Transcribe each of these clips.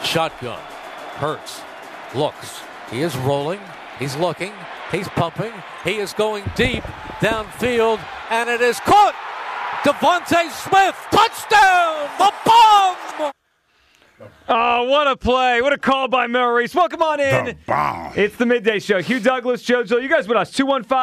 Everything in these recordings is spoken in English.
Shotgun. Hurts. Looks. He is rolling. He's looking. He's pumping. He is going deep downfield. And it is caught. Devontae Smith. Touchdown. The bomb. Oh, what a play. What a call by Maurice. Welcome on in. It's the Midday Show. Hugh Douglas, JoJo. You guys with us.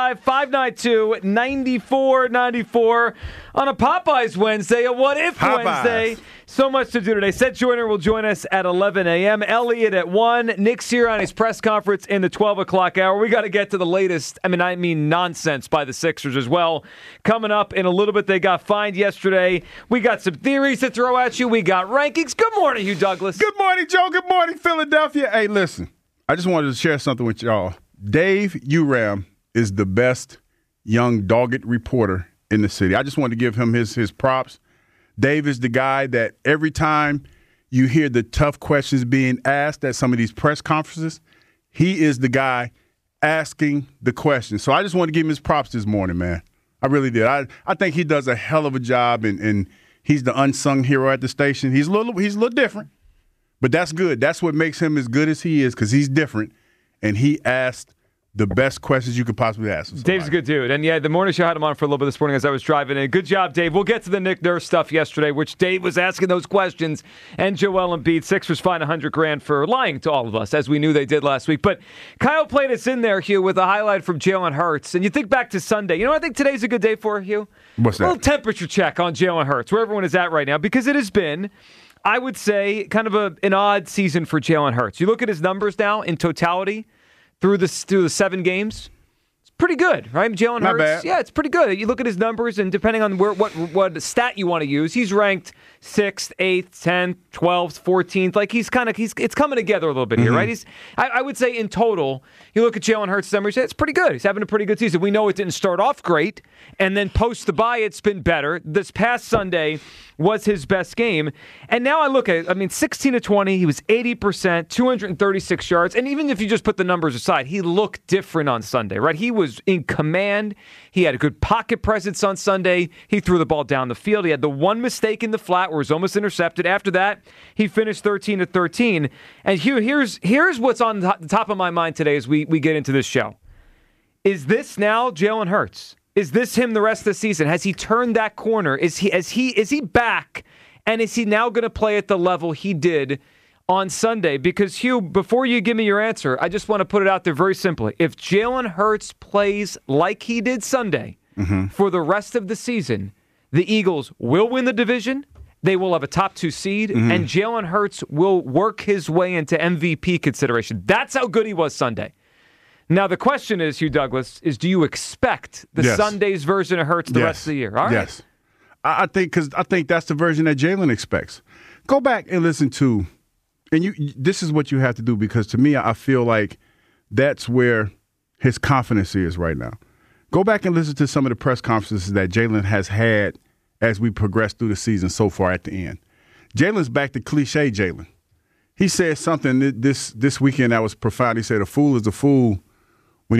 215-592-9494 on a Popeyes Wednesday, a What If Wednesday. So much to do today. Seth Joyner will join us at 11 a.m. Elliot at 1. Nick's here on his press conference in the 12 o'clock hour. We got to get to the latest, I mean nonsense by the Sixers as well. Coming up in a little bit, they got fined yesterday. We got some theories to throw at you. We got rankings. Good morning, Hugh Douglas. Good morning, Joe. Good morning, Philadelphia. Hey, listen, I just wanted to share something with y'all. Dave Uram is the best young dogged reporter in the city. I just wanted to give him his props. Dave is the guy that every time you hear the tough questions being asked at some of these press conferences, he is the guy asking the questions. So I just want to give him his props this morning, man. I really did. I think he does a hell of a job, and he's the unsung hero at the station. He's a little different, but that's good. That's what makes him as good as he is, because he's different, and he asked the best questions you could possibly ask. Dave's a good dude. And, yeah, the morning show had him on for a little bit this morning as I was driving in. Good job, Dave. We'll get to the Nick Nurse stuff yesterday, which Dave was asking those questions. And Joel Embiid, Sixers fined $100,000 for lying to all of us, as we knew they did last week. But Kyle played us in there, Hugh, with a highlight from Jalen Hurts. And you think back to Sunday. You know what I think today's a good day for, Hugh? What's that? A little temperature check on Jalen Hurts, where everyone is at right now, because it has been, I would say, kind of an odd season for Jalen Hurts. You look at his numbers now in totality through the 7 games. Pretty good, right? Jalen Hurts. Not bad. Yeah, it's pretty good. You look at his numbers, and depending on what stat you want to use, he's ranked 6th, 8th, 10th, 12th, 14th. Like it's coming together a little bit here, right? I would say in total, you look at Jalen Hurts' numbers, it's pretty good. He's having a pretty good season. We know it didn't start off great, and then post the bye, it's been better. This past Sunday was his best game, and now I look at it. 16 to 20, he was 80%, 236 yards, and even if you just put the numbers aside, he looked different on Sunday, right? He was in command. He had a good pocket presence on Sunday. He threw the ball down the field. He had the one mistake in the flat where it was almost intercepted. After that, he finished 13 to 13. And Hugh, here's what's on the top of my mind today as we get into this show. Is this now Jalen Hurts? Is this him the rest of the season? Has he turned that corner? Is he back? And is he now going to play at the level he did on Sunday? Because, Hugh, before you give me your answer, I just want to put it out there very simply. If Jalen Hurts plays like he did Sunday for the rest of the season, the Eagles will win the division, they will have a top 2 seed, and Jalen Hurts will work his way into MVP consideration. That's how good he was Sunday. Now, the question is, Hugh Douglas, do you expect the Sunday's version of Hurts the rest of the year? All right. Yes. I think that's the version that Jalen expects. Go back and listen to, and this is what you have to do, because to me, I feel like that's where his confidence is right now. Go back and listen to some of the press conferences that Jalen has had as we progress through the season so far at the end. Jalen's back to cliche Jalen. He said something this weekend that was profound. He said, "A fool is a fool when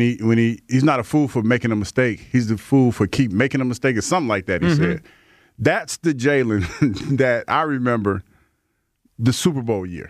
he's not a fool for making a mistake. He's the fool for keep making a mistake," or something like that. He said, "That's the Jalen that I remember the Super Bowl year."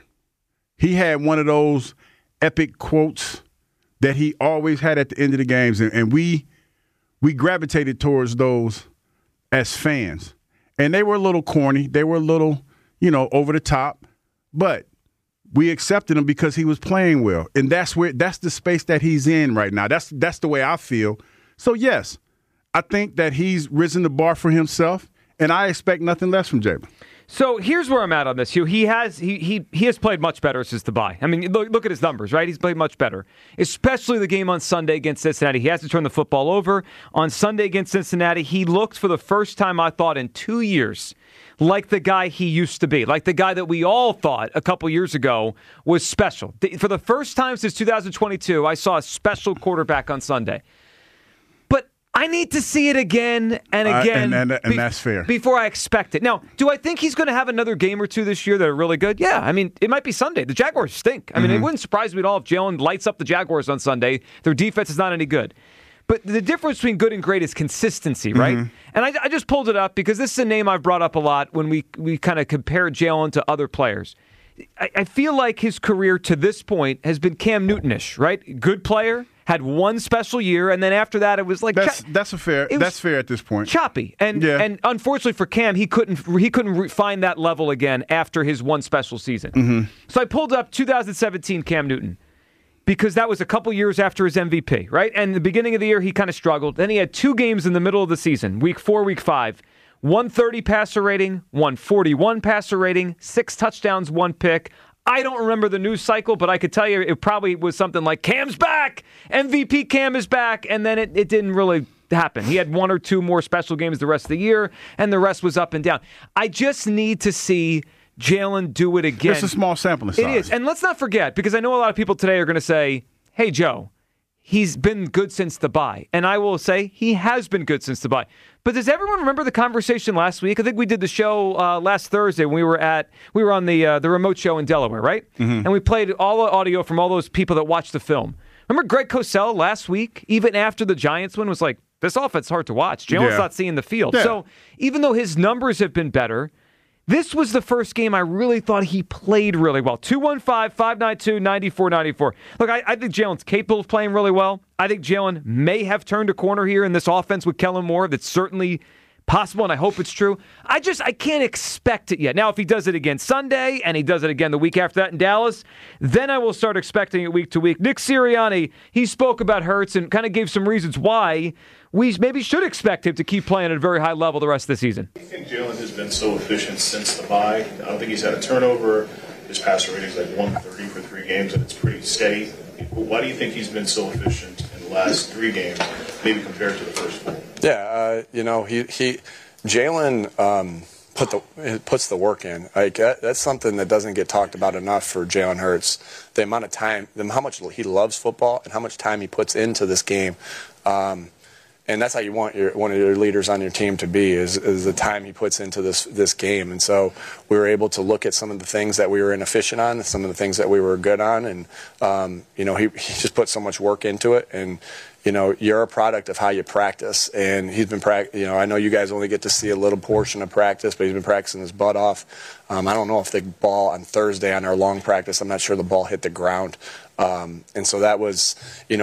He had one of those epic quotes that he always had at the end of the games, and we gravitated towards those as fans. And they were a little corny. They were a little, over the top. But we accepted him because he was playing well. And that's the space that he's in right now. That's the way I feel. So, yes, I think that he's risen the bar for himself, and I expect nothing less from Jalen. So here's where I'm at on this, Hugh. He has played much better since the bye. Look at his numbers, right? He's played much better, especially the game on Sunday against Cincinnati. He has to turn the football over. On Sunday against Cincinnati, he looked for the first time, I thought, in 2 years, like the guy he used to be, like the guy that we all thought a couple years ago was special. For the first time since 2022, I saw a special quarterback on Sunday. I need to see it again and again. And that's fair. Before I expect it. Now, do I think he's going to have another game or two this year that are really good? Yeah. It might be Sunday. The Jaguars stink. It wouldn't surprise me at all if Jalen lights up the Jaguars on Sunday. Their defense is not any good. But the difference between good and great is consistency, right? And I just pulled it up because this is a name I've brought up a lot when we kind of compare Jalen to other players. I feel like his career to this point has been Cam Newton-ish, right? Good player, had one special year, and then after that it was like that's fair at this point. Choppy, and unfortunately for Cam, he couldn't find that level again after his one special season. Mm-hmm. So I pulled up 2017 Cam Newton because that was a couple years after his MVP, right? And the beginning of the year he kind of struggled. Then he had 2 games in the middle of the season, week 4, week 5. 130 passer rating, 141 passer rating, 6 touchdowns, 1 pick. I don't remember the news cycle, but I could tell you it probably was something like, Cam's back! MVP Cam is back! And then it didn't really happen. He had 1 or 2 more special games the rest of the year, and the rest was up and down. I just need to see Jalen do it again. It's a small sampling size. It is. And let's not forget, because I know a lot of people today are going to say, hey, Joe, he's been good since the bye. And I will say he has been good since the bye. But does everyone remember the conversation last week? I think we did the show last Thursday when we were on the remote show in Delaware, right? Mm-hmm. And we played all the audio from all those people that watched the film. Remember Greg Cosell last week, even after the Giants win, was like, this offense is hard to watch. Jalen's not seeing the field. Yeah. So even though his numbers have been better, this was the first game I really thought he played really well. 215-592-9494. Look, I think Jalen's capable of playing really well. I think Jalen may have turned a corner here in this offense with Kellen Moore. That's certainly possible, and I hope it's true. I can't expect it yet. Now, if he does it again Sunday, and he does it again the week after that in Dallas, then I will start expecting it week to week. Nick Sirianni, he spoke about Hurts and kind of gave some reasons why we maybe should expect him to keep playing at a very high level the rest of the season. I think Jalen has been so efficient since the bye. I don't think he's had a turnover. His passer rating is like 130 for 3 games, and it's pretty steady. Why do you think he's been so efficient in the last 3 games, maybe compared to the first 4? Yeah, Jalen puts the work in. Like that's something that doesn't get talked about enough for Jalen Hurts. The amount of time, how much he loves football, and how much time he puts into this game. And that's how you want one of your leaders on your team to be, is the time he puts into this game. And so we were able to look at some of the things that we were inefficient on, some of the things that we were good on, and he just put so much work into it. And you're a product of how you practice. And he's been I know you guys only get to see a little portion of practice, but he's been practicing his butt off. I don't know if the ball on Thursday on our long practice, I'm not sure the ball hit the ground. And so that was,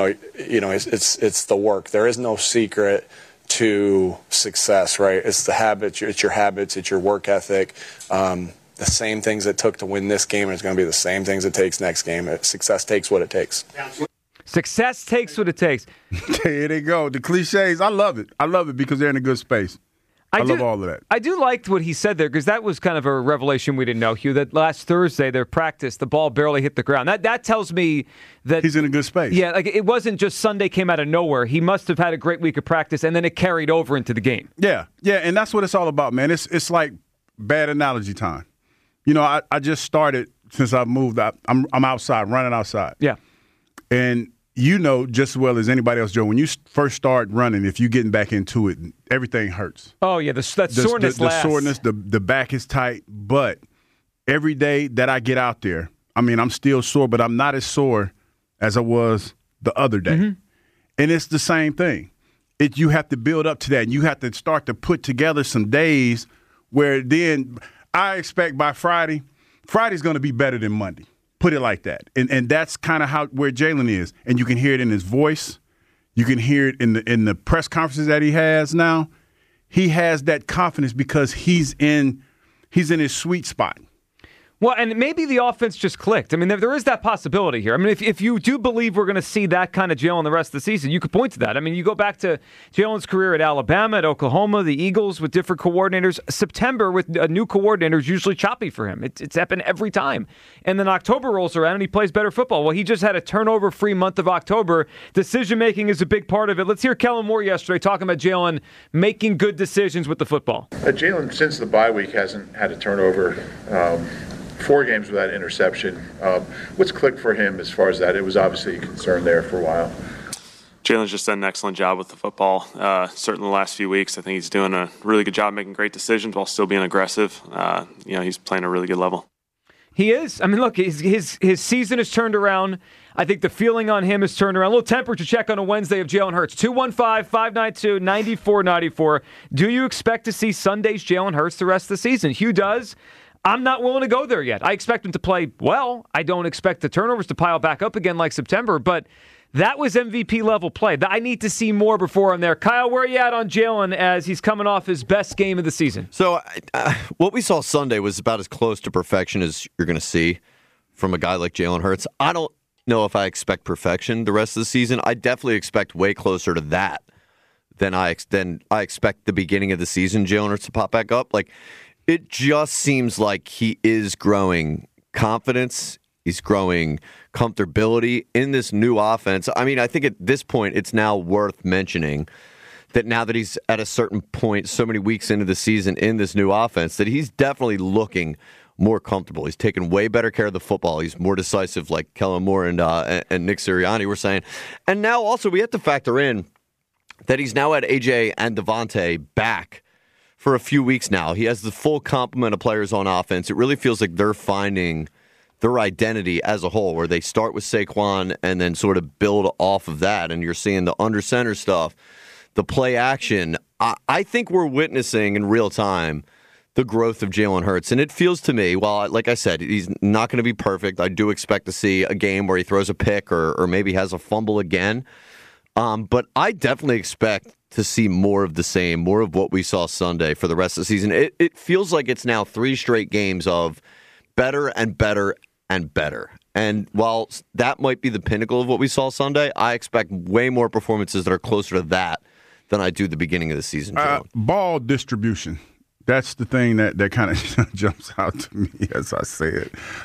it's the work. There is no secret to success, right? It's the habits, it's your habits, it's your work ethic. The same things it took to win this game is going to be the same things it takes next game. Success takes what it takes. Success takes what it takes. Here they go. The cliches. I love it. I love it because they're in a good space. I love all of that. I do like what he said there, because that was kind of a revelation we didn't know, Hugh, that last Thursday, their practice, the ball barely hit the ground. That tells me that he's in a good space. Yeah, like it wasn't just Sunday came out of nowhere. He must have had a great week of practice, and then it carried over into the game. Yeah, and that's what it's all about, man. It's like bad analogy time. I just started since I've moved. I'm outside, running outside. Yeah. And just as well as anybody else, Joe, when you first start running, if you're getting back into it, everything hurts. Oh, yeah, that soreness lasts. The soreness, the back is tight. But every day that I get out there, I'm still sore, but I'm not as sore as I was the other day. Mm-hmm. And it's the same thing. You have to build up to that, and you have to start to put together some days where then I expect by Friday's going to be better than Monday. Put it like that. And that's kind of where Jalen is. And you can hear it in his voice. You can hear it in the press conferences that he has now. He has that confidence because he's in his sweet spot. Well, and maybe the offense just clicked. There is that possibility here. If you do believe we're going to see that kind of Jalen the rest of the season, you could point to that. You go back to Jalen's career at Alabama, at Oklahoma, the Eagles with different coordinators. September with a new coordinator is usually choppy for him. It's happened every time. And then October rolls around and he plays better football. Well, he just had a turnover-free month of October. Decision-making is a big part of it. Let's hear Kellen Moore yesterday talking about Jalen making good decisions with the football. Jalen, since the bye week, hasn't had a turnover. 4 games without interception. What's clicked for him as far as that? It was obviously a concern there for a while. Jalen's just done an excellent job with the football. Certainly the last few weeks, I think he's doing a really good job making great decisions while still being aggressive. He's playing a really good level. He is. Look, his season has turned around. I think the feeling on him has turned around. A little temperature check on a Wednesday of Jalen Hurts. 215-592-9494. Do you expect to see Sunday's Jalen Hurts the rest of the season? Hugh does. I'm not willing to go there yet. I expect him to play well. I don't expect the turnovers to pile back up again like September, but that was MVP level play. I need to see more before I'm there. Kyle, where are you at on Jalen as he's coming off his best game of the season? So what we saw Sunday was about as close to perfection as you're going to see from a guy like Jalen Hurts. I don't know if I expect perfection the rest of the season. I definitely expect way closer to that than I expect the beginning of the season Jalen Hurts to pop back up. Like, it just seems like he is growing confidence. He's growing comfortability in this new offense. I mean, I think at this point, it's now worth mentioning that now that he's at a certain point, so many weeks into the season in this new offense, that he's definitely looking more comfortable. He's taking way better care of the football. He's more decisive, like Kellen Moore and Nick Sirianni were saying. And now also we have to factor in that he's now had AJ and Devontae back for a few weeks now. He has the full complement of players on offense. It really feels like they're finding their identity as a whole, where they start with Saquon and then sort of build off of that. And you're seeing the under center stuff, the play action. I think we're witnessing in real time the growth of Jalen Hurts. And it feels to me, well, like I said, he's not going to be perfect. I do expect to see a game where he throws a pick or maybe has a fumble again. But I definitely expect to see more of the same, more of what we saw Sunday for the rest of the season. It feels like it's now 3 straight games of better and better and better. And while that might be the pinnacle of what we saw Sunday, I expect way more performances that are closer to that than I do the beginning of the season. Ball distribution. That's the thing that kind of jumps out to me as I say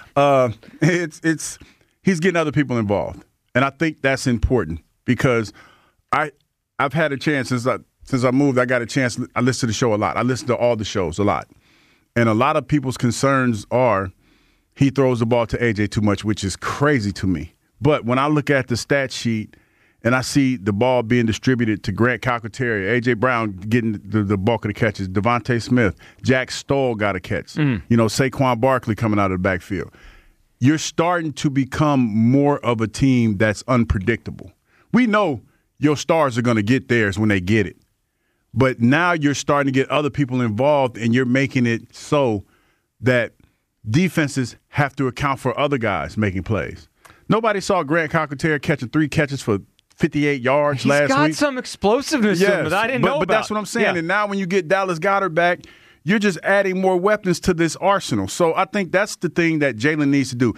it. He's getting other people involved. And I think that's important because I've had a chance since I moved. I got a chance. I listen to the show a lot. I listen to all the shows a lot. And a lot of people's concerns are he throws the ball to AJ too much, which is crazy to me. But when I look at the stat sheet and I see the ball being distributed to Grant Calcaterra, A.J. Brown getting the bulk of the catches, Devontae Smith, Jack Stoll got a catch, Saquon Barkley coming out of the backfield. You're starting to become more of a team that's unpredictable. We know your stars are going to get theirs when they get it. But now you're starting to get other people involved, and you're making it so that defenses have to account for other guys making plays. Nobody saw Grant Calcaterra catching 3 catches for 58 yards last week. He's got some explosiveness to him that I didn't know about. But that's what I'm saying. Yeah. And now when you get Dallas Goedert back, you're just adding more weapons to this arsenal. So I think that's the thing that Jalen needs to do.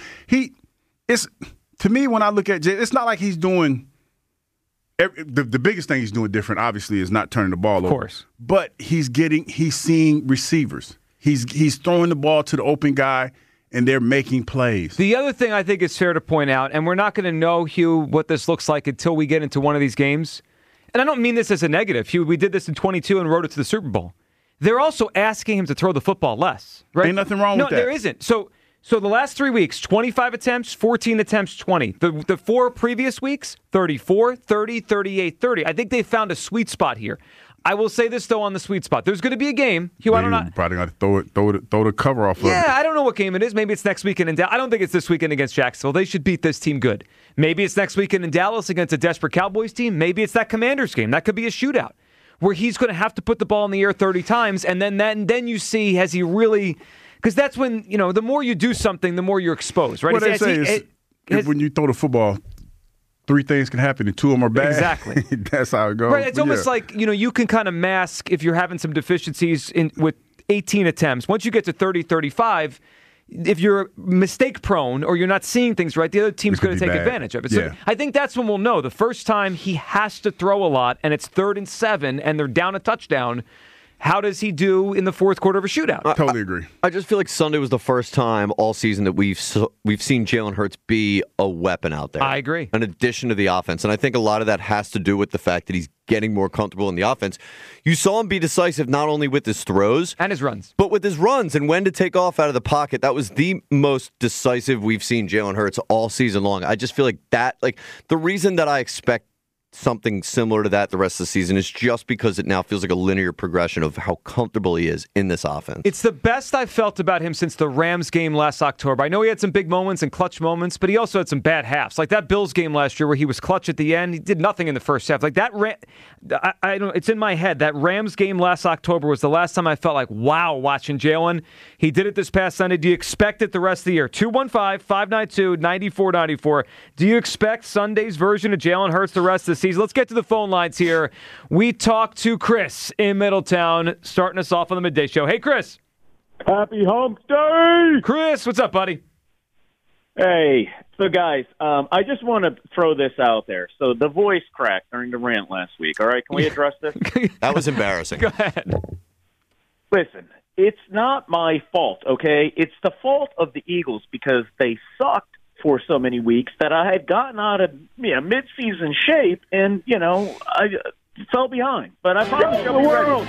To me, when I look at Jalen, it's not like he's doing the biggest thing he's doing different, obviously, is not turning the ball over. Of course. But he's seeing receivers. He's throwing the ball to the open guy, and they're making plays. The other thing I think is fair to point out, and we're not going to know, Hugh, what this looks like until we get into one of these games, and I don't mean this as a negative. Hugh, we did this in 22 and rode it to the Super Bowl. They're also asking him to throw the football less, right? Ain't nothing wrong with that. No, there isn't. So the last 3 weeks, 25 attempts, 14 attempts, 20. The 4 previous weeks, 34, 30, 38, 30. I think they found a sweet spot here. I will say this, though, on the sweet spot. There's going to be a game. Hugh, I don't know. Probably got to throw the cover off of it. Yeah, I don't know what game it is. Maybe it's next weekend in Dallas. I don't think it's this weekend against Jacksonville. They should beat this team good. Maybe it's next weekend in Dallas against a desperate Cowboys team. Maybe it's that Commanders game. That could be a shootout where he's going to have to put the ball in the air 30 times, and then you see, has he really – because that's when, the more you do something, the more you're exposed, right? What they say is when you throw the football – 3 things can happen and 2 of them are bad. Exactly. That's how it goes. Right. It's almost like, you can kind of mask if you're having some deficiencies with 18 attempts. Once you get to 30, 35, if you're mistake prone or you're not seeing things right, the other team's going to take advantage of it. So I think that's when we'll know. The first time he has to throw a lot and it's 3rd and 7 and they're down a touchdown, how does he do in the fourth quarter of a shootout? I totally agree. I just feel like Sunday was the first time all season that we've seen Jalen Hurts be a weapon out there. I agree. In addition to the offense. And I think a lot of that has to do with the fact that he's getting more comfortable in the offense. You saw him be decisive not only with his throws. And his runs. But with his runs and when to take off out of the pocket. That was the most decisive we've seen Jalen Hurts all season long. I just feel like the reason that I expect something similar to that the rest of the season is just because it now feels like a linear progression of how comfortable he is in this offense. It's the best I've felt about him since the Rams game last October. I know he had some big moments and clutch moments, but he also had some bad halves. Like that Bills game last year where he was clutch at the end. He did nothing in the first half. Like that, I don't. It's in my head. That Rams game last October was the last time I felt like, wow, watching Jalen. He did it this past Sunday. Do you expect it the rest of the year? 215-592-9494. Do you expect Sunday's version of Jalen Hurts the rest of the season? Let's get to the phone lines here. We talked to Chris in Middletown, starting us off on the midday show. Hey, Chris. Happy Hump Day! Chris, what's up, buddy? Hey, so guys, I just want to throw this out there. So the voice cracked during the rant last week. All right, can we address this? That was embarrassing. Go ahead. Listen, it's not my fault, okay? It's the fault of the Eagles because they sucked for so many weeks that I had gotten out of mid-season shape and, I fell behind. But I promise you'll be ready.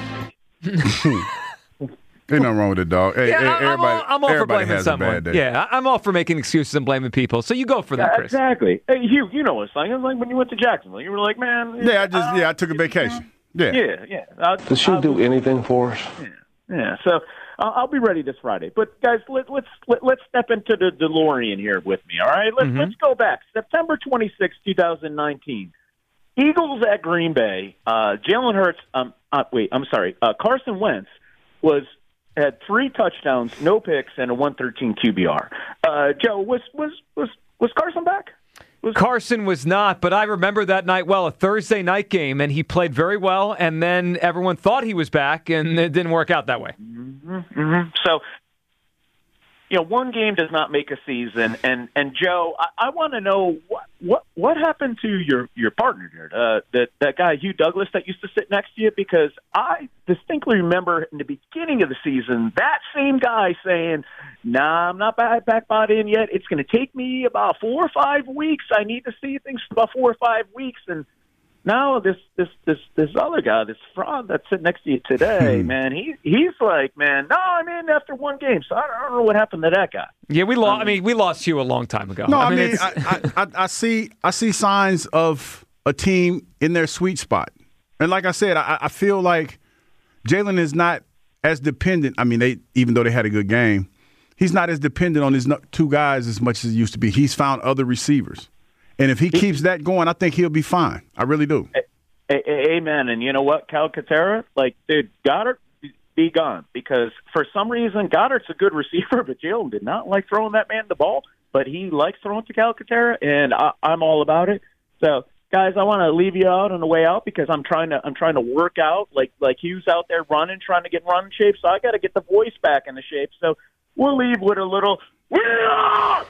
Ain't nothing wrong with it, dog. Hey, I'm all for blaming someone. Yeah, I'm all for making excuses and blaming people. So you go for that, Chris. Exactly. Hey, Hugh, you know what it's like. It's like when you went to Jacksonville. You were like, man. I took a vacation. Yeah. Does she do anything for us? Yeah. So I'll be ready this Friday. But guys, let's step into the DeLorean here with me. All right. Let's go back. September 26, 2019. Eagles at Green Bay. Jalen Hurts. Carson Wentz had 3 touchdowns, no picks, and a 113 QBR. Joe, was Carson back? Carson was not, but I remember that night well, a Thursday night game, and he played very well, and then everyone thought he was back, and it didn't work out that way. So, one game does not make a season, and Joe, I want to know what happened to your partner there, that guy Hugh Douglas that used to sit next to you, because I distinctly remember in the beginning of the season that same guy saying, "Nah, I'm not back bought in yet. It's going to take me about 4 or 5 weeks. I need to see things for about 4 or 5 weeks." And now this other guy, this fraud that's sitting next to you today, man, he's like, man, no, I'm in after 1 game. So I don't know what happened to that guy. Yeah, we lost. we lost Hugh a long time ago. No, I see signs of a team in their sweet spot, and like I said, I feel like Jalen is not as dependent. Even though they had a good game, he's not as dependent on his 2 guys as much as he used to be. He's found other receivers. And if he keeps that going, I think he'll be fine. I really do. Amen. And you know what, Calcaterra? Dude, Goddard, be gone. Because for some reason, Goddard's a good receiver, but Jalen did not like throwing that man the ball. But he likes throwing to Calcaterra, and I'm all about it. So, guys, I want to leave you out on the way out because I'm trying to work out like Hugh's out there running, trying to get in run shape. So I got to get the voice back into shape. So we'll leave with a little. We are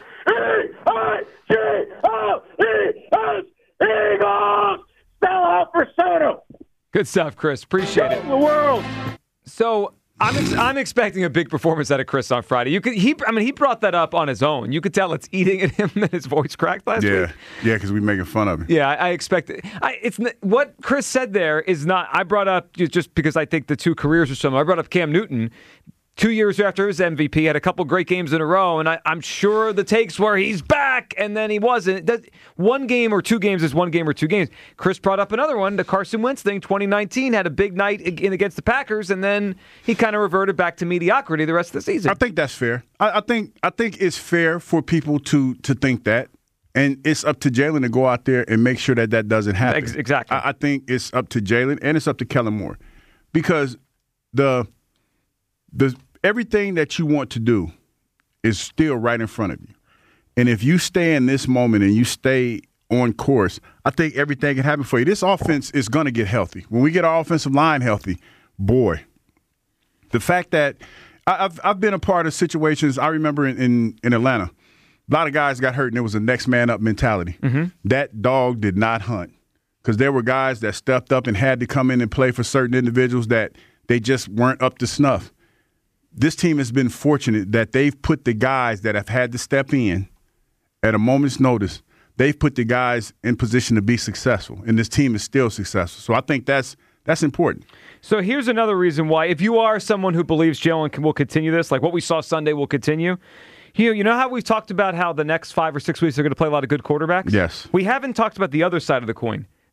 E-I-G-O-E-S Eagles! Spell out for Soto! Good stuff, Chris. Appreciate it. The world. So I'm expecting a big performance out of Chris on Friday. He brought that up on his own. You could tell it's eating at him that his voice cracked last week. Yeah, because we're making fun of him. Yeah, I expect it. It's what Chris said there is not. I brought up just because I think the 2 careers are similar. I brought up Cam Newton. 2 years after his MVP, had a couple great games in a row, and I'm sure the takes were he's back, and then he wasn't. 1 game or 2 games is 1 game or 2 games. Chris brought up another one, the Carson Wentz thing. 2019 had a big night against the Packers, and then he kind of reverted back to mediocrity the rest of the season. I think that's fair. I think it's fair for people to think that, and it's up to Jalen to go out there and make sure that doesn't happen. Exactly. I think it's up to Jalen, and it's up to Kellen Moore, because the everything that you want to do is still right in front of you. And if you stay in this moment and you stay on course, I think everything can happen for you. This offense is going to get healthy. When we get our offensive line healthy, boy, the fact that I've been a part of situations, I remember in Atlanta, a lot of guys got hurt and it was a next man up mentality. Mm-hmm. That dog did not hunt because there were guys that stepped up and had to come in and play for certain individuals that they just weren't up to snuff. This team has been fortunate that they've put the guys that have had to step in at a moment's notice. They've put the guys in position to be successful, and this team is still successful. So I think that's important. So here's another reason why, if you are someone who believes Jalen will continue this, like what we saw Sunday will continue, you know how we've talked about how the next 5 or 6 weeks are going to play a lot of good quarterbacks? Yes. We haven't talked about the other side of the coin.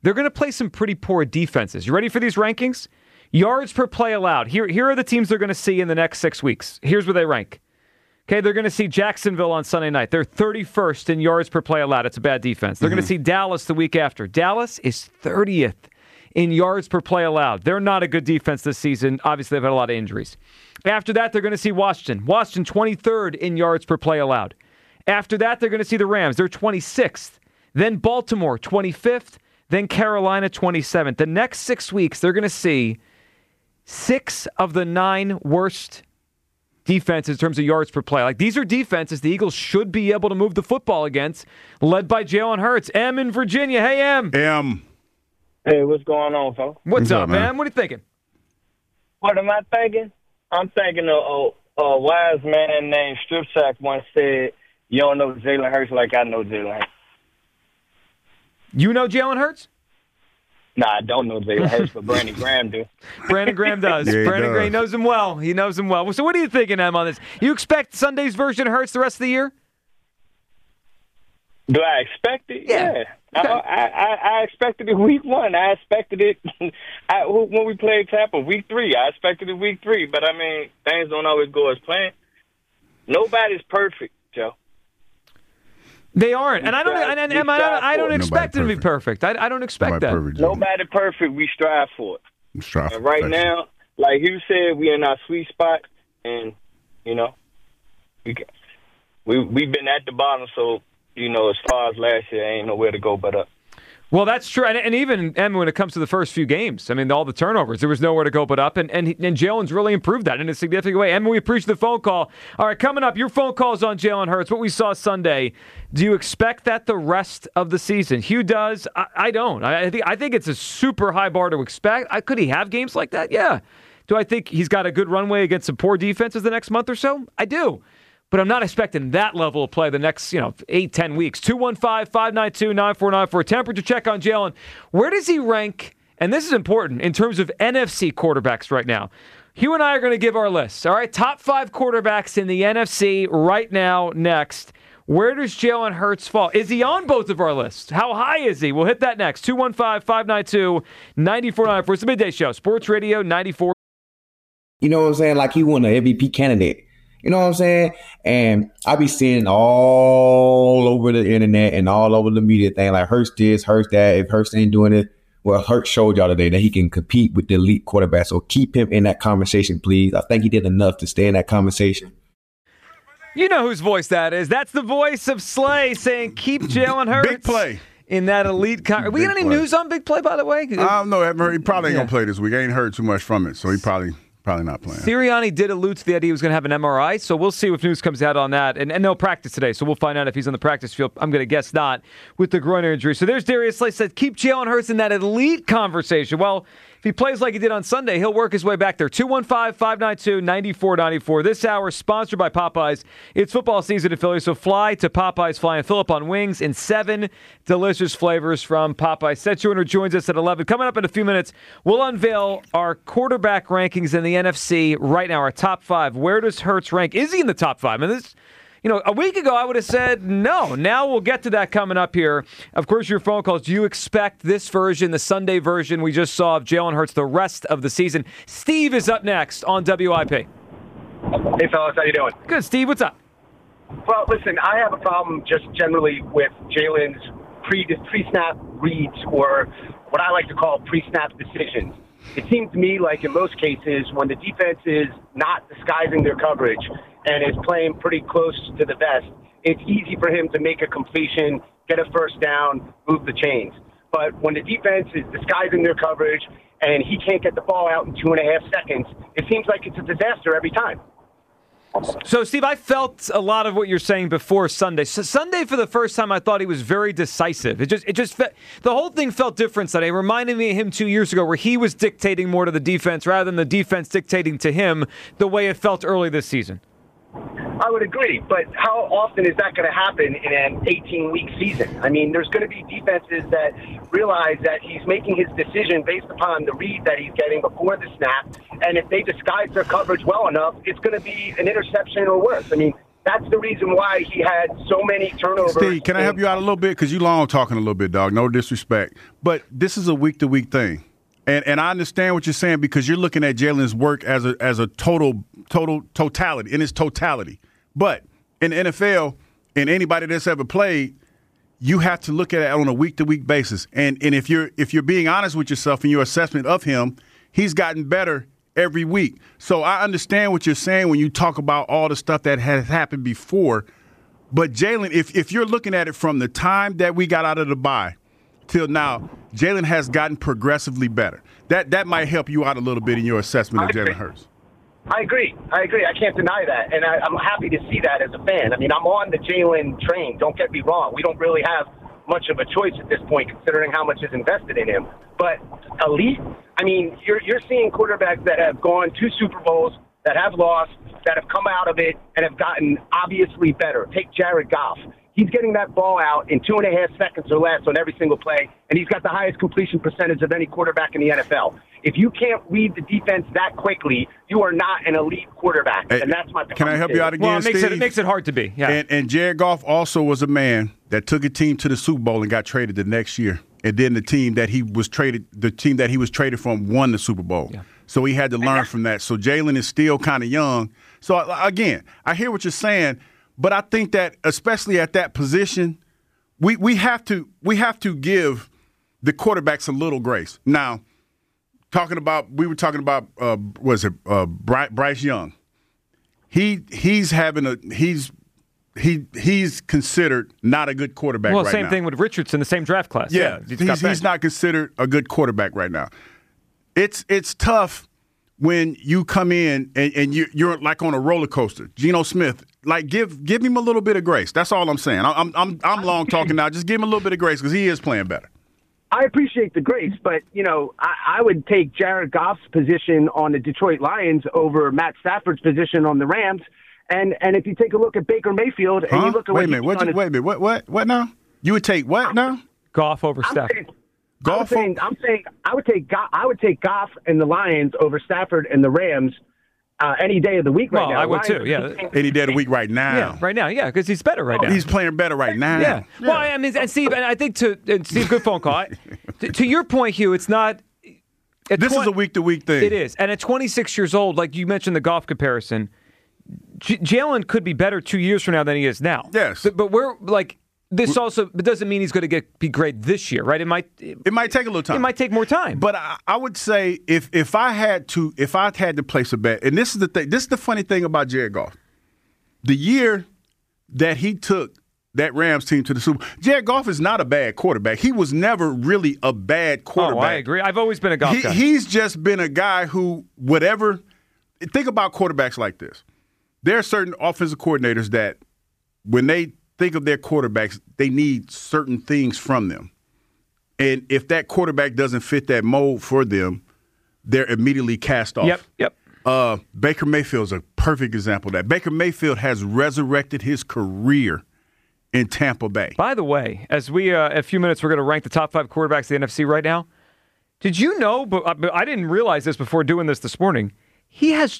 they're going to play some pretty poor defenses. You ready for these rankings? Yards per play allowed. Here are the teams they're going to see in the next 6 weeks. Here's where they rank. Okay, they're going to see Jacksonville on Sunday night. They're 31st in yards per play allowed. It's a bad defense. They're going to see Dallas the week after. Dallas is 30th in yards per play allowed. They're not a good defense this season. Obviously, they've had a lot of injuries. After that, they're going to see Washington. Washington, 23rd in yards per play allowed. After that, they're going to see the Rams. They're 26th. Then Baltimore, 25th. Then Carolina, 27th. The next 6 weeks, they're going to see 6 of the 9 worst defenses in terms of yards per play. Like, these are defenses the Eagles should be able to move the football against, led by Jalen Hurts. M in Virginia. Hey, M. Hey, what's going on, fella? What's up, man? What are you thinking? What am I thinking? I'm thinking a wise man named Strip Sack once said, you don't know Jalen Hurts like I know Jalen Hurts. You know Jalen Hurts? Nah, I don't know Jalen Hurts, but Brandon Graham do. Brandon Graham does. Yeah, Brandon Graham knows him well. He knows him well. So what are you thinking, Em, on this? You expect Sunday's version of Hurts the rest of the year? Do I expect it? Yeah. Okay. I expected it week 1. I expected it when we played Tampa week 3. I expected it week 3. But, I mean, things don't always go as planned. Nobody's perfect, Joe. They aren't, and I don't expect them to be perfect. I don't expect that. Nobody perfect. We strive for it. And right now, like you said, we in our sweet spot, and we've been at the bottom. So as far as last year, ain't nowhere to go but up. Well, that's true, and even when it comes to the first few games, I mean, all the turnovers, there was nowhere to go but up, and Jalen's really improved that in a significant way. And we appreciate the phone call. All right, coming up, your phone calls on Jalen Hurts. What we saw Sunday. Do you expect that the rest of the season? Hugh does. I don't. I think it's a super high bar to expect. Could he have games like that? Yeah. Do I think he's got a good runway against some poor defenses the next month or so? I do. But I'm not expecting that level of play the next 8-10 weeks. 215-592-9494. Temperature check on Jalen. Where does he rank, and this is important, in terms of NFC quarterbacks right now? Hugh and I are going to give our list. All right, top 5 quarterbacks in the NFC right now next. Where does Jalen Hurts fall? Is he on both of our lists? How high is he? We'll hit that next. 215-592-9494. It's the Midday Show. Sports Radio 94. You know what I'm saying? Like he won an MVP candidate. You know what I'm saying? And I be seeing all over the internet and all over the media thing like Hurts this, Hurts that. If Hurts ain't doing it, well, Hurts showed y'all today that he can compete with the elite quarterback. So keep him in that conversation, please. I think he did enough to stay in that conversation. You know whose voice that is. That's the voice of Slay saying keep Jalen Hurts. Big play. In that elite we got any news on Big Play, by the way? I don't know. He probably ain't going to play this week. I ain't heard too much from it, so he probably not playing. Sirianni did allude to the idea he was going to have an MRI, so we'll see if news comes out on that. And no practice today, so we'll find out if he's on the practice field. I'm going to guess not with the groin injury. So there's Darius Slay said, keep Jalen Hurts in that elite conversation. Well, if he plays like he did on Sunday, he'll work his way back there. 215-592-9494. This hour sponsored by Popeyes. It's football season in Philly, so fly to Popeyes. Fly and fill up on wings in 7 delicious flavors from Popeyes. Seth Joyner joins us at 11. Coming up in a few minutes, we'll unveil our quarterback rankings in the NFC right now, our top 5. Where does Hurts rank? Is he in the top 5? I mean, this... a week ago I would have said no. Now we'll get to that coming up here. Of course, your phone calls. Do you expect this version, the Sunday version we just saw of Jalen Hurts, the rest of the season? Steve is up next on WIP. Hey, fellas. How you doing? Good, Steve. What's up? Well, listen, I have a problem just generally with Jalen's pre-snap reads, or what I like to call pre-snap decisions. It seems to me like in most cases when the defense is not disguising their coverage and is playing pretty close to the vest, it's easy for him to make a completion, get a first down, move the chains. But when the defense is disguising their coverage and he can't get the ball out in 2.5 seconds, it seems like it's a disaster every time. So, Steve, I felt a lot of what you're saying before Sunday. So Sunday, for the first time, I thought he was very decisive. It just the whole thing felt different Sunday. It reminded me of him 2 years ago, where he was dictating more to the defense rather than the defense dictating to him, the way it felt early this season. I would agree, but how often is that going to happen in an 18-week season? I mean, there's going to be defenses that realize that he's making his decision based upon the read that he's getting before the snap, and if they disguise their coverage well enough, it's going to be an interception or worse. I mean, That's the reason why he had so many turnovers. Steve, can I help you out a little bit? Because you long talking a little bit, dog. No disrespect. But this is a week-to-week thing. And I understand what you're saying because you're looking at Jalen's work as a totality, in its totality. But in the NFL, and anybody that's ever played, you have to look at it on a week-to-week basis. And if you're being honest with yourself in your assessment of him, he's gotten better every week. So I understand what you're saying when you talk about all the stuff that has happened before. But Jalen, if you're looking at it from the time that we got out of the bye till now, Jalen has gotten progressively better. That might help you out a little bit in your assessment of Jalen Hurts. I agree. I can't deny that. And I'm happy to see that as a fan. I mean, I'm on the Jalen train. Don't get me wrong. We don't really have much of a choice at this point, considering how much is invested in him. But elite, I mean, you're seeing quarterbacks that have gone to Super Bowls, that have lost, that have come out of it, and have gotten obviously better. Take Jared Goff. He's getting that ball out in 2.5 seconds or less on every single play, and he's got the highest completion percentage of any quarterback in the NFL. If you can't read the defense that quickly, you are not an elite quarterback, and that's my point. Can I help you out again, Well, Steve? it makes it hard to be. Yeah. And Jared Goff also was a man that took a team to the Super Bowl and got traded the next year. And then the team that he was traded from won the Super Bowl. Yeah. So he had to learn from that. So Jalen is still kind of young. So again, I hear what you're saying, but I think that especially at that position, we have to give the quarterbacks a little grace. Now, we were talking about Bryce Young. He's considered not a good quarterback right now. Well, same thing with Richardson, the same draft class. Yeah, he's not considered a good quarterback right now. It's tough when you come in and you're like on a roller coaster. Geno Smith, like give him a little bit of grace. That's all I'm saying. I'm long talking now. Just give him a little bit of grace because he is playing better. I appreciate the grace, but, I would take Jared Goff's position on the Detroit Lions over Matt Stafford's position on the Rams. And if you take a look at Baker Mayfield and you look at wait a minute, what now? You would take what now? Goff over Stafford. I'm saying I would take Goff and the Lions over Stafford and the Rams any day of the week right now. I would too, yeah. Any day of the week right now. Yeah, right now, yeah, because he's better right now. He's playing better right now. Yeah. Well, I mean, and Steve, and I think Steve, good phone call. To your point, Hugh, it's not. This is a week-to-week thing. It is. And at 26 years old, like you mentioned the Goff comparison, Jalen could be better 2 years from now than he is now. Yes. But we're like, this also it doesn't mean he's going to be great this year, right? It might take a little time. It might take more time. But I would say if I had to place a bet, and this is the thing, this is the funny thing about Jared Goff. The year that he took that Rams team to the Super Bowl, Jared Goff is not a bad quarterback. He was never really a bad quarterback. Oh, I agree. I've always been a Goff guy. He's just been a guy who, whatever, think about quarterbacks like this. There are certain offensive coordinators that when they think of their quarterbacks, they need certain things from them. And if that quarterback doesn't fit that mold for them, they're immediately cast off. Yep. Baker Mayfield's a perfect example of that. Baker Mayfield has resurrected his career in Tampa Bay. By the way, as we, in a few minutes, we're going to rank the top 5 quarterbacks in the NFC right now. Did you know, but I didn't realize this before doing this morning, he has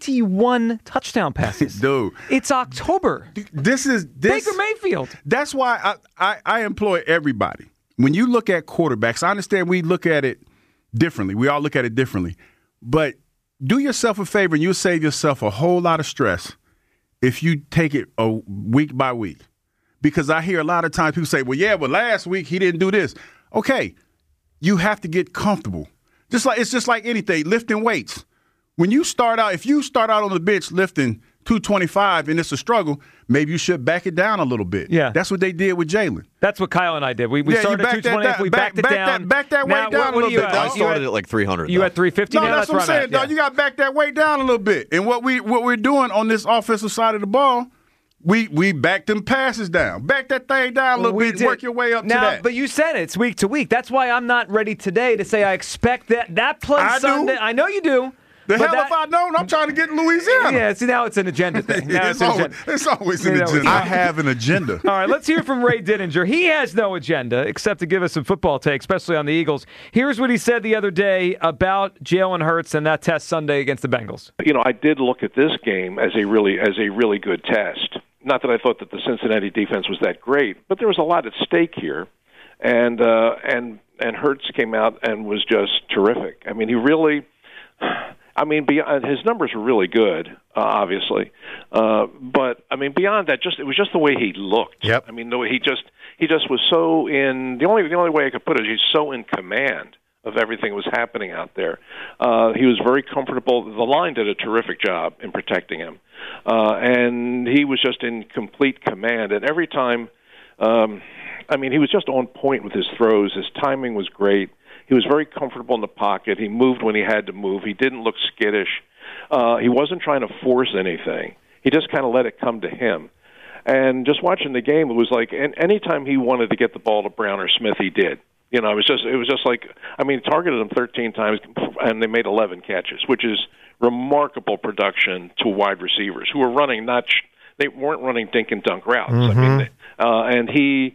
21 touchdown passes. Dude. It's October. Baker Mayfield. That's why I employ everybody. When you look at quarterbacks, I understand we look at it differently. We all look at it differently. But do yourself a favor and you'll save yourself a whole lot of stress if you take it week by week. Because I hear a lot of times people say, well, last week he didn't do this. Okay, you have to get comfortable. It's just like anything, lifting weights. When you start out, if you start out on the bench lifting 225 and it's a struggle, maybe you should back it down a little bit. Yeah. That's what they did with Jalen. That's what Kyle and I did. We started at 220, we backed it down. Back that weight down a little bit. I started at like 300. You at 350 now? That's what I'm saying, dog. You got to back that weight down a little bit. And what we're doing on this offensive side of the ball, we back them passes down. Back that thing down a little bit. Work your way up to that. But you said it's week to week. That's why I'm not ready today to say I expect that play Sunday. I know you do. The hell if I don't, I'm trying to get in Louisiana. Yeah, see, now it's an agenda thing. It's always an agenda. I have an agenda. All right, let's hear from Ray Didinger. He has no agenda except to give us some football take, especially on the Eagles. Here's what he said the other day about Jalen Hurts and that test Sunday against the Bengals. I did look at this game as a really good test. not that I thought that the Cincinnati defense was that great, but there was a lot at stake here, and Hurts came out and was just terrific. I mean, he really, beyond, his numbers were really good, obviously, but I mean, beyond that, it was just the way he looked. Yep. I mean, the way he just was so in. The only way I could put it is he's so in command of everything that was happening out there. He was very comfortable. The line did a terrific job in protecting him, and he was just in complete command. And every time, he was just on point with his throws. His timing was great. He was very comfortable in the pocket. He moved when he had to move. He didn't look skittish. He wasn't trying to force anything. He just kind of let it come to him. And just watching the game, it was like anytime he wanted to get the ball to Brown or Smith, he did. You know, it was just like, targeted them 13 times, and they made 11 catches, which is remarkable production to wide receivers who were running they weren't running dink and dunk routes. Mm-hmm. And he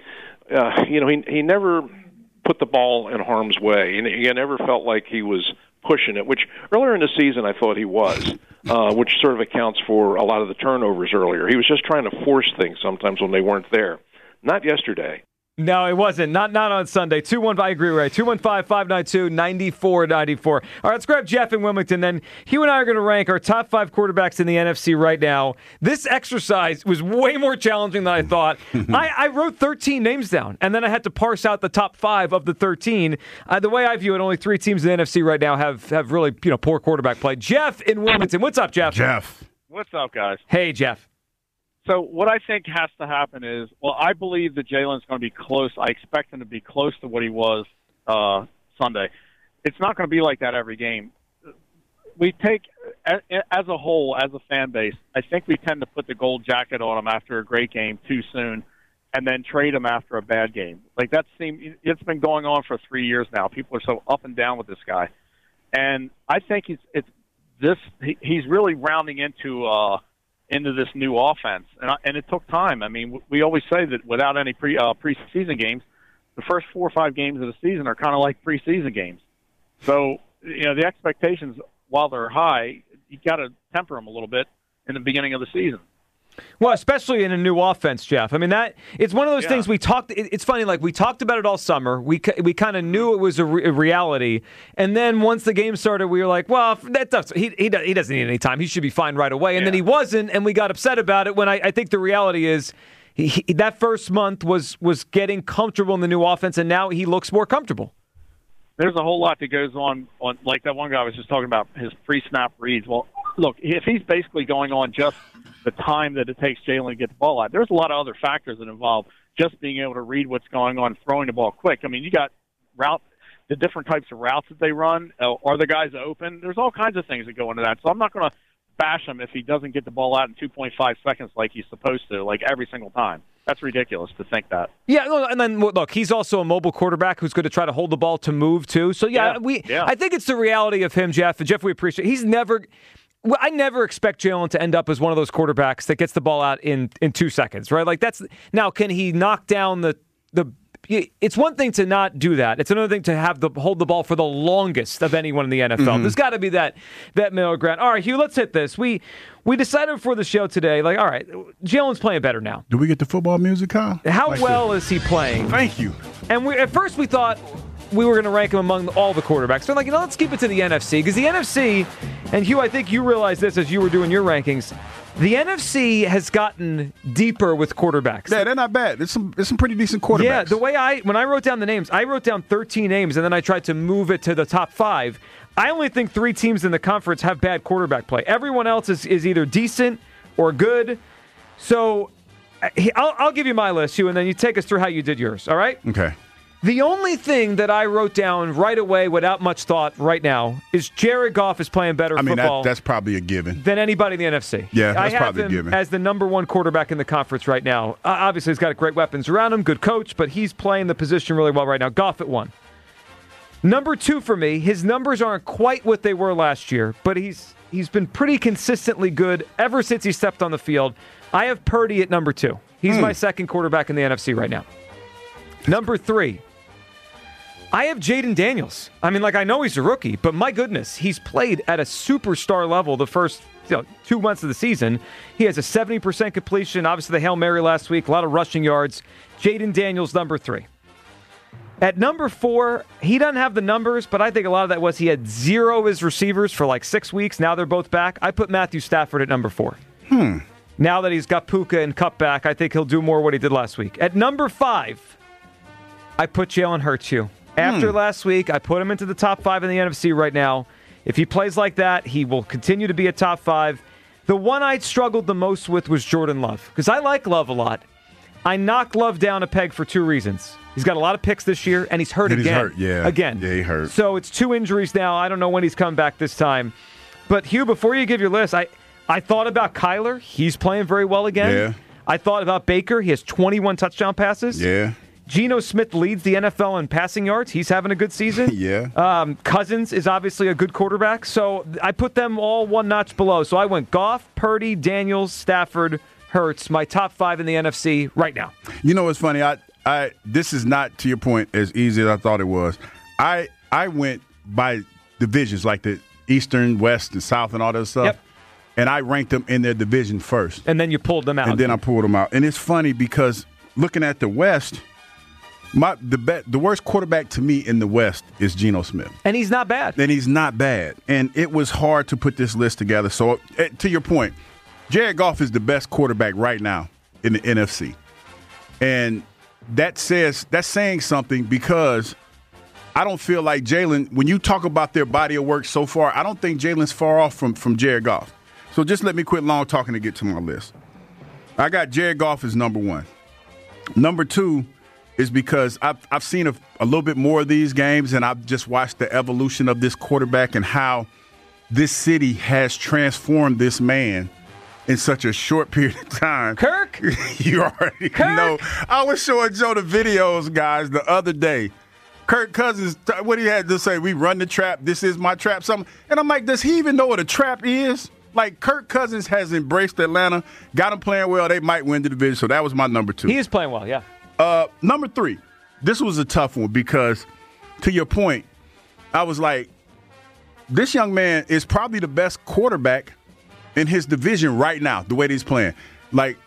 never put the ball in harm's way, and he never felt like he was pushing it, which earlier in the season I thought he was, which sort of accounts for a lot of the turnovers earlier. He was just trying to force things sometimes when they weren't there. Not yesterday. No, it wasn't. Not on Sunday. 2-1, I agree, Ray. 215-592-9494. All right, let's grab Jeff in Wilmington. Then Hugh and I are going to rank our top 5 quarterbacks in the NFC right now. This exercise was way more challenging than I thought. I wrote 13 names down, and then I had to parse out the top 5 of the 13. The way I view it, only 3 teams in the NFC right now have really poor quarterback play. Jeff in Wilmington. What's up, Jeff? What's up, guys? Hey, Jeff. So what I think has to happen is, I believe that Jalen's going to be close. I expect him to be close to what he was Sunday. It's not going to be like that every game. We take, as a whole, as a fan base, I think we tend to put the gold jacket on him after a great game too soon and then trade him after a bad game. Like it's been going on for 3 years now. People are so up and down with this guy. And I think he's really rounding into this new offense, and it took time. I mean, we always say that without any preseason games, the first 4 or 5 games of the season are kind of like preseason games. So, the expectations, while they're high, you got to temper them a little bit in the beginning of the season. Well, especially in a new offense, Jeff. I mean, it's one of those things we talked. It's funny, like we talked about it all summer. We kind of knew it was a reality, and then once the game started, we were like, well, he doesn't need any time. He should be fine right away. And then he wasn't, and we got upset about it. When I think the reality is, that first month was getting comfortable in the new offense, and now he looks more comfortable. There's a whole lot that goes on like that one guy was just talking about, his pre-snap reads. Well, look, if he's basically going on just the time that it takes Jalen to get the ball out, there's a lot of other factors that involve just being able to read what's going on, throwing the ball quick. I mean, you got the different types of routes that they run. Are the guys open? There's all kinds of things that go into that. So I'm not going to bash him if he doesn't get the ball out in 2.5 seconds like he's supposed to, like every single time. That's ridiculous to think that. Yeah, and then look, he's also a mobile quarterback who's going to try to hold the ball to move too. So I think it's the reality of him, Jeff. And Jeff, we appreciate. I never expect Jalen to end up as one of those quarterbacks that gets the ball out in 2 seconds, right? Like now, can he knock down the? It's one thing to not do that. It's another thing to hold the ball for the longest of anyone in the NFL. Mm-hmm. There's got to be that middle ground. All right, Hugh, let's hit this. We decided before the show today, like, all right, Jalen's playing better now. Do we get the football music, Kyle? How well is he playing? Thank you. And at first we thought we were going to rank him among all the quarterbacks. So let's keep it to the NFC, because the NFC, and Hugh, I think you realized this as you were doing your rankings, the NFC has gotten deeper with quarterbacks. Yeah, they're not bad. There's some pretty decent quarterbacks. Yeah, the way when I wrote down the names, I wrote down 13 names, and then I tried to move it to the top 5. I only think 3 teams in the conference have bad quarterback play. Everyone else is either decent or good. So I'll give you my list, Hugh, and then you take us through how you did yours, all right? Okay. The only thing that I wrote down right away without much thought right now is Jared Goff is playing better football. That's probably a given. Than anybody in the NFC. Yeah, that's probably a given. I have him as the number 1 quarterback in the conference right now. Obviously, he's got great weapons around him, good coach, but he's playing the position really well right now. Goff at 1. Number 2 for me, his numbers aren't quite what they were last year, but he's been pretty consistently good ever since he stepped on the field. I have Purdy at number 2. He's my second quarterback in the NFC right now. Number 3, I have Jaden Daniels. I mean, I know he's a rookie, but my goodness, he's played at a superstar level the first 2 months of the season. He has a 70% completion. Obviously, the Hail Mary last week, a lot of rushing yards. Jaden Daniels, number 3. At number 4, he doesn't have the numbers, but I think a lot of that was he had 0 of his receivers for 6 weeks. Now they're both back. I put Matthew Stafford at number 4. Now that he's got Puka and Kupp back, I think he'll do more what he did last week. At number 5, I put Jalen Hurts. After last week, I put him into the top 5 in the NFC right now. If he plays like that, he will continue to be a top 5. The one I struggled the most with was Jordan Love, because I like Love a lot. I knocked Love down a peg for 2 reasons. He's got a lot of picks this year, and he's hurt again. He's hurt, yeah. Again. Yeah, he hurt. So it's 2 injuries now. I don't know when he's coming back this time. But, Hugh, before you give your list, I thought about Kyler. He's playing very well again. Yeah. I thought about Baker. He has 21 touchdown passes. Yeah. Geno Smith leads the NFL in passing yards. He's having a good season. Yeah. Cousins is obviously a good quarterback. So I put them all one notch below. So I went Goff, Purdy, Daniels, Stafford, Hurts, my top 5 in the NFC right now. You know what's funny? I this is not, to your point, as easy as I thought it was. I went by divisions, like the Eastern, West, and South, and all that stuff. Yep. And I ranked them in their division first. And then you pulled them out. And then I pulled them out. And it's funny because looking at the West, the worst quarterback to me in the West is Geno Smith. And he's not bad. And it was hard to put this list together. So, to your point, Jared Goff is the best quarterback right now in the NFC. And that's saying something, because I don't feel like Jalen, when you talk about their body of work so far, I don't think Jalen's far off from Jared Goff. So just let me quit long talking to get to my list. I got Jared Goff as number 1. Number 2 is because I've seen a little bit more of these games, and I've just watched the evolution of this quarterback and how this city has transformed this man in such a short period of time. Kirk? You already know. I was showing Joe the videos, guys, the other day. Kirk Cousins, what he had to say, we run the trap, this is my trap, something. And I'm like, does he even know what a trap is? Like, Kirk Cousins has embraced Atlanta, got him playing well, they might win the division. So that was my number 2. He is playing well, yeah. Number 3, this was a tough one because, to your point, I was like, this young man is probably the best quarterback in his division right now, the way that he's playing. Like,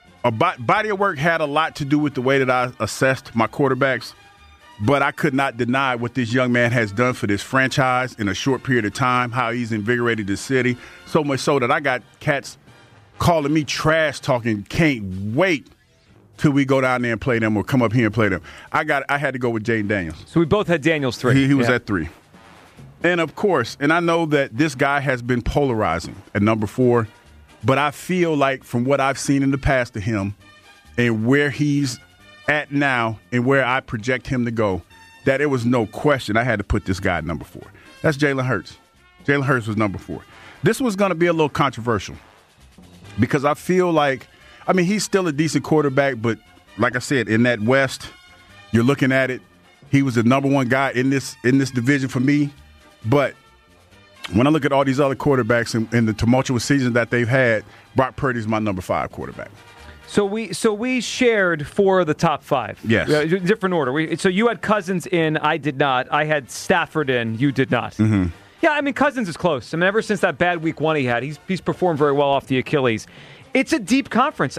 body of work had a lot to do with the way that I assessed my quarterbacks, but I could not deny what this young man has done for this franchise in a short period of time, how he's invigorated the city, so much so that I got cats calling me trash talking, can't wait till we go down there and play them or come up here and play them. I had to go with Jaden Daniels. So we both had Daniels 3. He was at 3. And, of course, and I know that this guy has been polarizing at number 4, but I feel like from what I've seen in the past of him and where he's at now and where I project him to go, that it was no question I had to put this guy at number 4. That's Jalen Hurts. Jalen Hurts was number 4. This was going to be a little controversial because I feel like, he's still a decent quarterback, but like I said, in that West, you're looking at it, he was the number 1 guy in this division for me. But when I look at all these other quarterbacks and the tumultuous season that they've had, Brock Purdy's my number 5 quarterback. So we shared 4 of the top 5. Yes. Different order. So you had Cousins in, I did not. I had Stafford in, you did not. Mm-hmm. Yeah, Cousins is close. Ever since that bad week 1 he had, he's performed very well off the Achilles. It's a deep conference.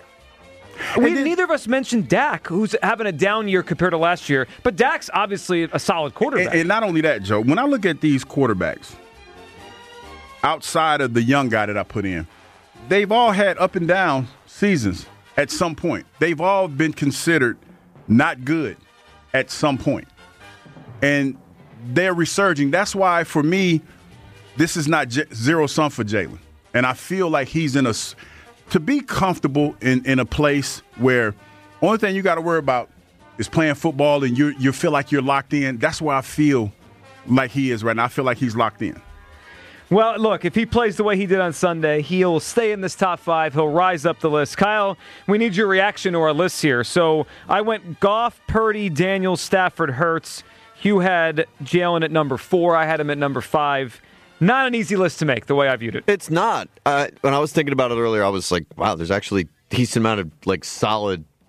Neither of us mentioned Dak, who's having a down year compared to last year, but Dak's obviously a solid quarterback. And not only that, Joe, when I look at these quarterbacks, outside of the young guy that I put in, they've all had up and down seasons at some point. They've all been considered not good at some point. And they're resurging. That's why, for me, this is not zero sum for Jalen. And I feel like he's to be comfortable in a place where only thing you got to worry about is playing football and you feel like you're locked in. That's where I feel like he is right now. I feel like he's locked in. Well, look, if he plays the way he did on Sunday, he'll stay in this top 5. He'll rise up the list. Kyle, we need your reaction to our list here. So I went Goff, Purdy, Daniels, Stafford, Hurts. Hugh had Jalen at number 4. I had him at number 5. Not an easy list to make, the way I viewed it. It's not. When I was thinking about it earlier, I was like, wow, there's actually a decent amount of solid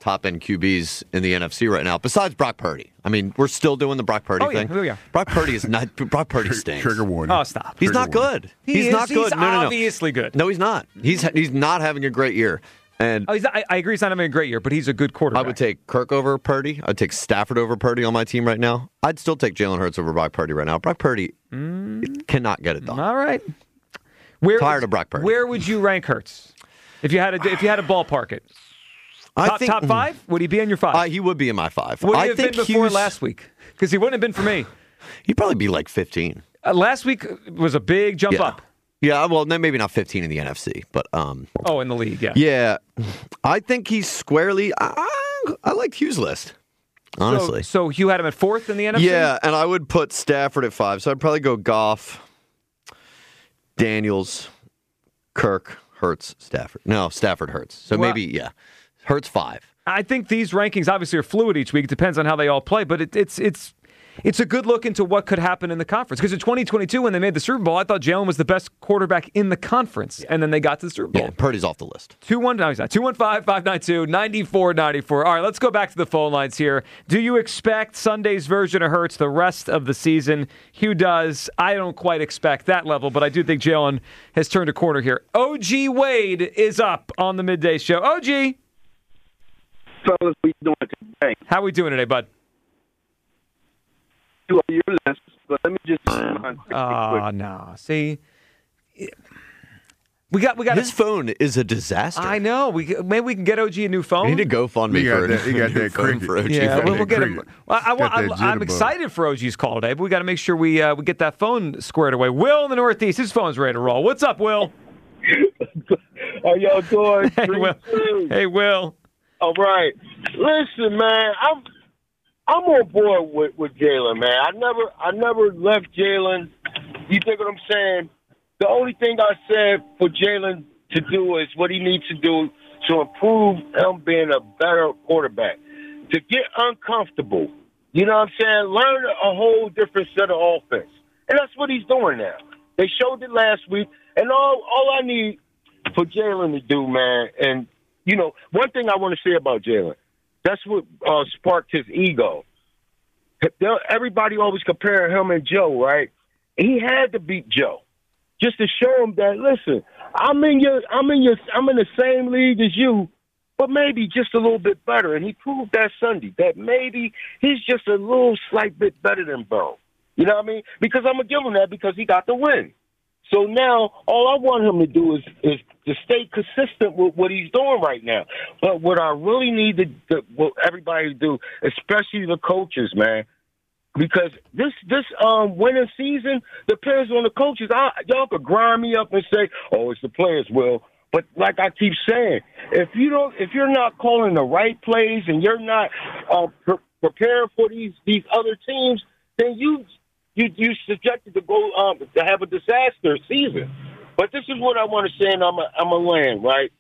top-end QBs in the NFC right now, besides Brock Purdy. I mean, we're still doing the Brock Purdy thing. Oh, yeah. Brock Purdy is not. Brock Purdy stinks. Trigger warning. Oh, stop. He's not good. He's not good. He's obviously good. No, he's not. He's not having a great year. And I agree he's not having a great year, but he's a good quarterback. I would take Kirk over Purdy. I'd take Stafford over Purdy on my team right now. I'd still take Jalen Hurts over Brock Purdy right now. Brock Purdy cannot get it done. All right. Tired of Brock Purdy. Where would you rank Hurts if you had to ballpark it? Top 5? Would he be in your 5? He would be in my 5. Would he have been before last week? Because he wouldn't have been for me. He'd probably be like 15. Last week was a big jump up. Yeah, well, maybe not 15 in the NFC, but in the league, yeah. Yeah, I think he's squarely. I like Hugh's list, honestly. So Hugh had him at 4th in the NFC. Yeah, and I would put Stafford at 5. So I'd probably go Goff, Daniels, Kirk, Hurts, Stafford. No, Stafford, Hurts. So maybe Hurts 5. I think these rankings obviously are fluid each week. It depends on how they all play, but it's a good look into what could happen in the conference. Because in 2022, when they made the Super Bowl, I thought Jalen was the best quarterback in the conference, and then they got to the Super Bowl. Yeah, Purdy's off the list. 215-592-9494. All right, let's go back to the phone lines here. Do you expect Sunday's version of Hurts the rest of the season? Hugh does. I don't quite expect that level, but I do think Jalen has turned a corner here. OG Wade is up on the midday show. OG! Fellas, what you doing today? How are we doing today, bud? On your list, but let me just no. See, we got his phone is a disaster. I know. Maybe we can get OG a new phone. We need to GoFundMe for he got that phone cricket. for OG. Yeah, we'll get him. I'm excited for OG's call today, but we got to make sure we get that phone squared away. Will in the Northeast, his phone's ready to roll. What's up, Will? How y'all doing? Hey, Will. Hey, Will. All right. Listen, man, I'm on board with Jalen, man. I never left Jalen. You think what I'm saying? The only thing I said for Jalen to do is what he needs to do to improve him being a better quarterback. To get uncomfortable. You know what I'm saying? Learn a whole different set of offense. And that's what he's doing now. They showed it last week. And all I need for Jalen to do, man, and, you know, one thing I want to say about Jalen, that's what sparked his ego. Everybody always compare him and Joe, right? He had to beat Joe just to show him that, listen, I'm in the same league as you, but maybe just a little bit better. And he proved that Sunday that maybe he's just a little slight bit better than Bo. You know what I mean? Because I'm gonna give him that because he got the win. So now all I want him to do is to stay consistent with what he's doing right now. But what I really need what everybody to do, especially the coaches, man, because this winning season depends on the coaches. Y'all could grind me up and say, "Oh, it's the players." Well, but like I keep saying, if you're not calling the right plays and you're not preparing for these other teams, then you subjected to go to have a disaster season. But this is what I want to say, and I'm a land, right?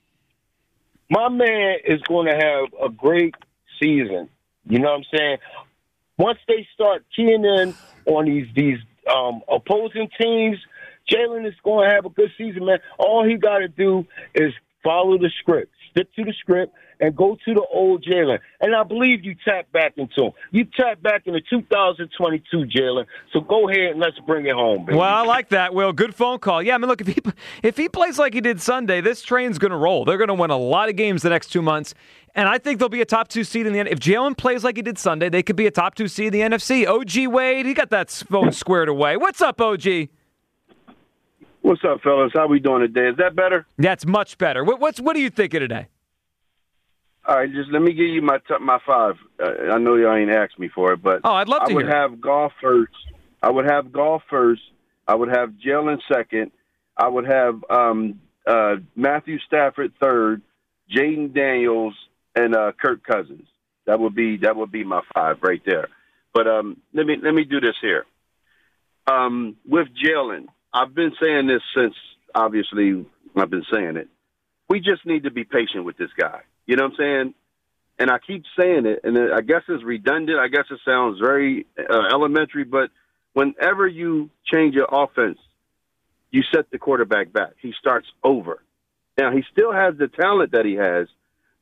My man is going to have a great season. You know what I'm saying? Once they start keying in on these opposing teams, Jalen is going to have a good season, man. All he got to do is follow the script, stick to the script, and go to the old Jalen. And I believe you tap back into him. You tap back into 2022, Jalen. So go ahead and let's bring it home, baby. Well, I like that, Will. Good phone call. Yeah, I mean, look, if he plays like he did Sunday, this train's going to roll. They're going to win a lot of games the next 2 months. And I think they'll be a top 2 seed in the NFC. If Jalen plays like he did Sunday, they could be a top 2 seed in the NFC. OG Wade, he got that phone squared away. What's up, OG? What's up, fellas? How we doing today? Is that better? That's much better. What do you think of today? All right, just let me give you my 5. I know y'all ain't asked me for it, but I'd love to I would hear. have Goff first. I would have Jalen second. I would have Matthew Stafford third, Jaden Daniels, and Kirk Cousins. That would be my 5 right there. But let me do this here. With Jalen, I've been saying this since obviously I've been saying it. We just need to be patient with this guy. You know what I'm saying? And I keep saying it, and I guess it's redundant. I guess it sounds very elementary, but whenever you change your offense, you set the quarterback back. He starts over. Now, he still has the talent that he has,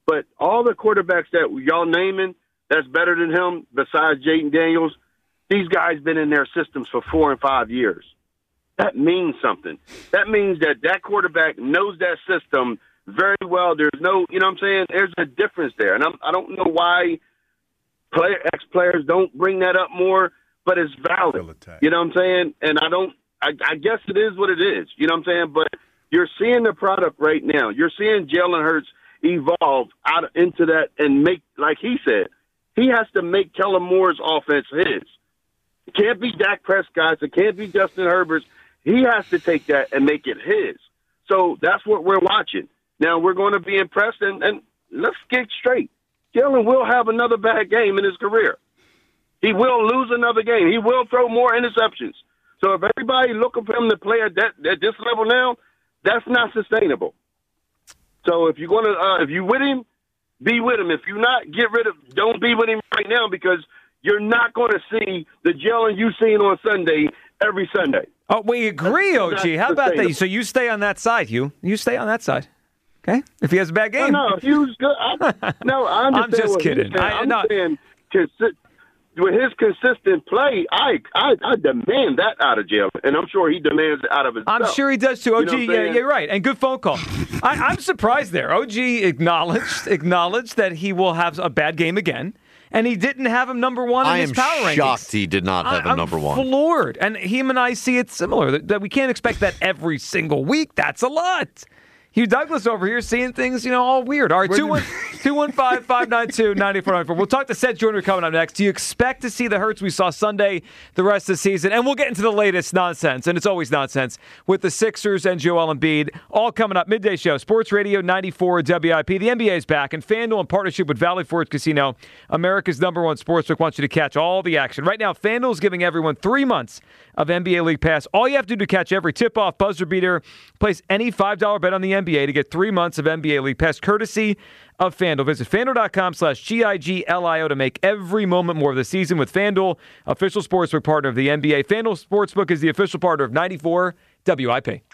But all the quarterbacks that y'all naming that's better than him, besides Jaden Daniels, these guys been in their systems for 4 and 5 years. That means something. That means that quarterback knows that system very well. There's no, you know what I'm saying? There's a difference there. And I don't know why ex-players don't bring that up more, but it's valid. You know what I'm saying? And I guess it is what it is. You know what I'm saying? But you're seeing the product right now. You're seeing Jalen Hurts evolve out into that and make, like he said, he has to make Kellen Moore's offense his. It can't be Dak Prescott's. It can't be Justin Herbert's. He has to take that and make it his. So that's what we're watching. Now, we're going to be impressed, and let's get straight. Jalen will have another bad game in his career. He will lose another game. He will throw more interceptions. So if everybody looking for him to play at this level now, that's not sustainable. So if you're going to, if you with him, be with him. If you're not, don't be with him right now, because you're not going to see the Jalen you seen on Sunday every Sunday. Oh, we agree, OG. How about that? So you stay on that side, Hugh. You stay on that side. Okay? If he has a bad game. No, if Hugh's good. I understand. I'm just kidding. I'm saying with his consistent play, I demand that out of Jalen, and I'm sure he demands it out of himself. I'm sure he does too. OG, you know you're right. And good phone call. I'm surprised there. OG acknowledged that he will have a bad game again. And he didn't have him number one in his power rankings. I am shocked he did not have him number one. I'm floored. And him and I see it similar, that we can't expect that every single week. That's a lot. Hugh Douglas over here seeing things, all weird. All right, 215-592-9494. We'll talk to Seth Joyner coming up next. Do you expect to see the Hurts we saw Sunday the rest of the season? And we'll get into the latest nonsense, and it's always nonsense, with the Sixers and Joel Embiid. All coming up. Midday Show, Sports Radio 94 WIP. The NBA is back, and FanDuel, in partnership with Valley Forge Casino, America's #1 sportsbook, wants you to catch all the action. Right now, FanDuel is giving everyone 3 months of NBA League Pass. All you have to do to catch every tip-off, buzzer beater, place any $5 bet on the NBA to get 3 months of NBA League Pass, courtesy of FanDuel. Visit FanDuel.com/GIGLIO to make every moment more of the season with FanDuel, official sportsbook partner of the NBA. FanDuel Sportsbook is the official partner of 94 WIP.